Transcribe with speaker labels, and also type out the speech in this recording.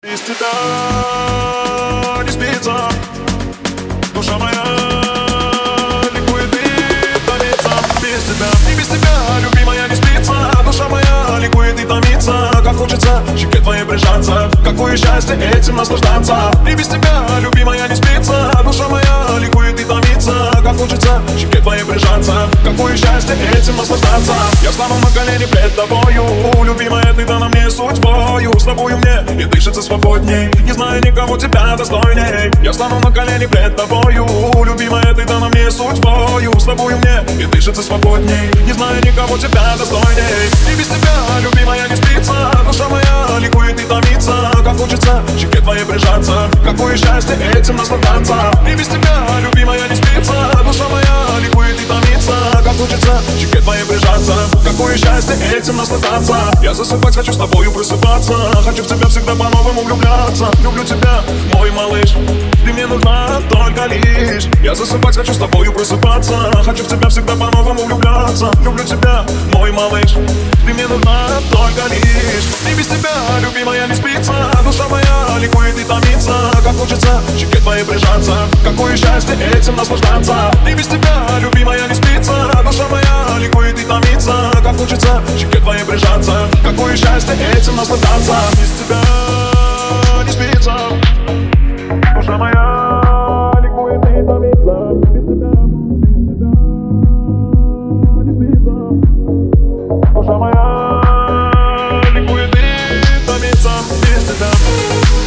Speaker 1: Без тебя не спится, душа моя ликует и томится. Без тебя, и без тебя, любимая, не спится, душа моя ликует и томится. Как хочется к щеке твоей прижаться, какое счастье этим наслаждаться. И без тебя, любимая, не спится, душа моя ликует и томится. Как хочется к щеке твоей прижаться, какое счастье этим наслаждаться. Я стану на колени пред тобою, любимая, ты дана мне судьбою. С тобою мне и дышится свободней, не знаю никого тебя достойней. Я стану на колени пред тобою, любимая, ты дана мне судьбою. С тобою мне и дышится свободней, не знаю никого тебя достойней. И без тебя, любимая, не спится, душа моя ликует и томится. Как хочется к щеке твоей прижаться, какое счастье этим наслаждаться. И без тебя, любимая, не спится, душа моя ликует и томится. Как хочется к щеке твоей прижаться, какое счастье этим наслаждаться. Я засыпать хочу, с тобою просыпаться, хочу в тебя всегда по-новому влюбляться. Люблю тебя, мой малыш, ты мне нужна только лишь. Я засыпать хочу, с тобою просыпаться, хочу в тебя всегда по-новому влюбляться. Люблю тебя, мой малыш, ты мне нужна только лишь. И без тебя, любимая, не спится, душа моя ликует и томится. Как хочется к щеке твоей прижаться, какое счастье этим наслаждаться. И без тебя, любимая, не спится, душа моя ликует и томится. Как хочется к щеке твоей прижаться, какое счастье этим наслаждаться. Без тебя не спится, душа моя ликует и томится. Без тебя не спится, душа моя ликует и томится. Без тебя